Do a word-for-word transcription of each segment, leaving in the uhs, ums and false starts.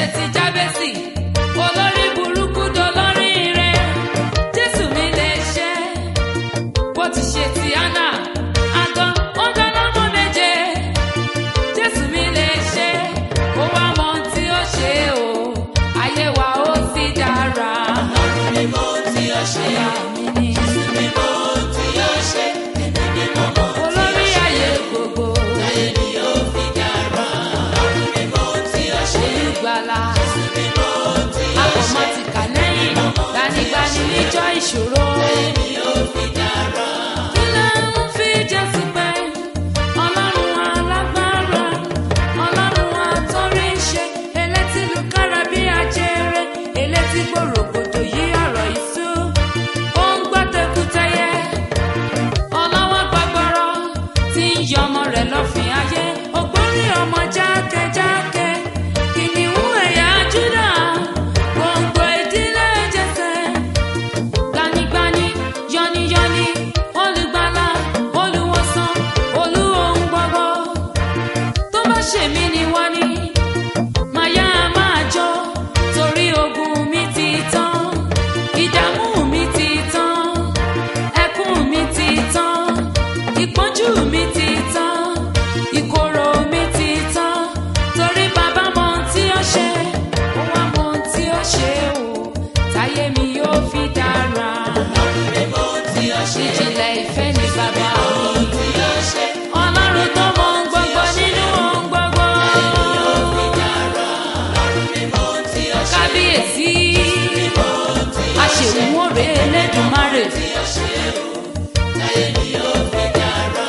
ti Jábésì, olórí burúkú dolórí rẹ̀. Jésù mi lè ṣe bó ti ṣe ti Hánà, àgàn ó dáná mọ́ méje. Jésù mi lè ṣe, ó wá mọ ohun tí ó ṣe o, ayé wa ó sì dára. Ọlọ́run mi mọ ohun tí ó ṣe, Jésù mi mọ ohun tí ó ṣe, èmi ni mo mọ ohun tí ó Olórí ṣe. ayé gbogbo, Táyé mi yóò fi dára. Ọlọ́run mi mọ ohun tí ó ṣe, olùgbàlà, Jésù mi mọ ohun tí ó ṣe. àkọ́mọ́ ti kà lẹ́yìn, gbanigbani níjọ́ ìṣòro. Táyé mi yóò fi dára. Kí ló ń fi Jésù pẹ́? Ọlọ́run alágbára, Ọlọ́run àtọ́ríṣe, elétí lùkárà bí ajere, elétí gbòrògbòdò yí ọ̀rọ̀ ìṣú. Ó ń gbọ́ tẹkùtẹyẹ, ọlọ́wọ́ gbọgbọrọ, tí ń yọ ọmọ rẹ̀ lọ́fìn ayé. Ògbórí ọmọ jákèjákè, kìnìún ẹ̀yà Júdà, gbòǹgbò ìdílé Jésè. Gbanigbani, yọniyọni, olùgbàlà, olùwòsàn, olú ohun gbogbo. Tó bá ṣèmi ni wọ́n ní, màá yá máa jó, torí ogun mi ti tán, ìdààmú mi ti tán, ẹkún mi ti tán, ìpọ́njú mi ti tán, ìkorò mi ti tán, torí bàbá mọ ohun tí ó ṣe, ó wá mọ ohun tí ó ṣe o, táyé mi yóò fi dára. Ọlọ́run mi mọ ohun tí ó ṣe, Ìjìnlẹ̀ ìfẹ́ ni bàbá mi. ohun tí ó ṣe. Ọlọ́run tó mọ ohun gbogbo nínú ohun gbogbo. Yóò fi dára. Ọlọ́run mi mọ ohun tí ó ṣe, Kábíyèsí, ohun tí ó ṣe. aṣèwúre Elédùmarè. Tí ó ṣe o, táyé mi yóò fi dára.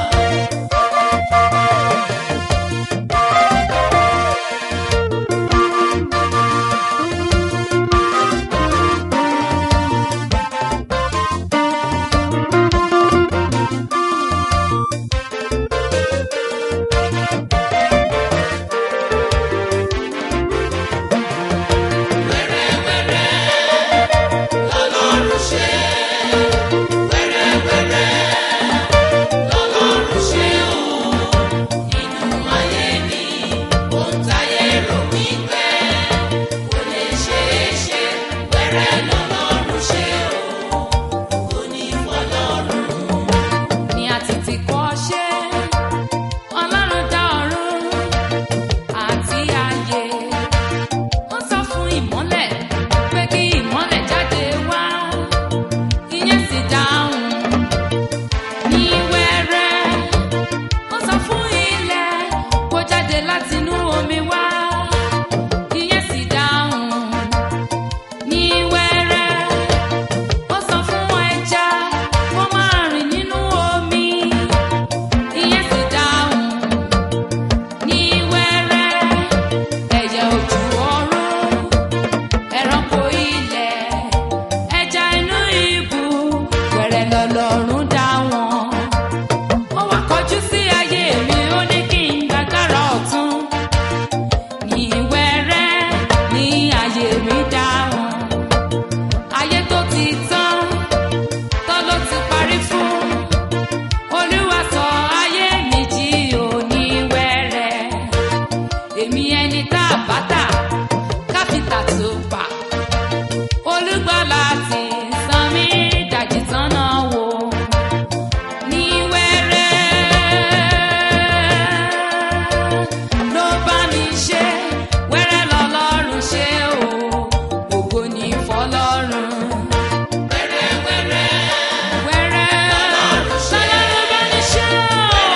Ọlọ́run ṣe, wẹ́rẹ́wẹ́rẹ́ lọ́lọ́run ṣe o. Nínú ayé mi, ohun táyé rò wípé kò lè ṣeé ṣe, wẹ́rẹ́ lọ́lọ́run ṣe o. Kò ní fọlọ́run. Ní àtìtì kọ́ ṣe, Ọlọ́run dá ọ̀run àti ayé. Ó sọ fún ìmọ́lẹ̀ pé kí ìmọ́lẹ̀ jáde wá. Ìyẹn sì dáhùn ní wẹ́rẹ́. Ó sọ fún ilẹ̀ kó jáde látinú omi wá. Ìyẹn sì dáhùn ní wẹ́rẹ́. Ó sọ fún ẹja kó máa rìn nínú omi. Ìyẹn sì dáhùn ní wẹ́rẹ́. Ẹyẹ ojú ọ̀run, ẹranko ilẹ̀, ẹja inú ibú, wẹ̀rẹ̀ lọ́lọ́run dá wọn. Ó wá kọjú sí ayé mi, ó ní kí n gbàgbára ọ̀tún. Ní wẹ́rẹ́ ní ayé mi dá wọn. Ayé tó ti tán, tó ló ti parí fún. Olúwa sọ ayé mi jí ò ní wẹ́rẹ́. Èmi ẹni tá a bá tà, káfíńtà tó pa. Olùgbàlà ti san mí dàjì tán náà wò. Ní wẹ́rẹ́ ló bá mi ṣe, wẹ́rẹ́ lọ́lọ́run ṣe o, ògo ni fọlọ́run. Wẹ́rẹ́wẹ́rẹ́ Wẹ́rẹ́ lọ́lọ́run ṣe, lọ́lọ́run bá mi ṣe o.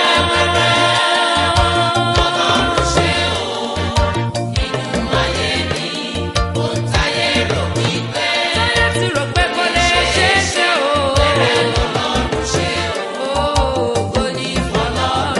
lọ́lọ́run ṣe o. Nínú ayé mi, ohun táyé rò wípé Táyé ti rò pé kò lè ṣeé ṣe o. wẹ́rẹ́ lọ́lọ́run ṣe o. Ògo ni fọlọ́run.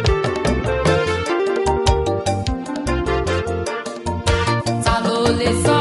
Ta ló lè sọ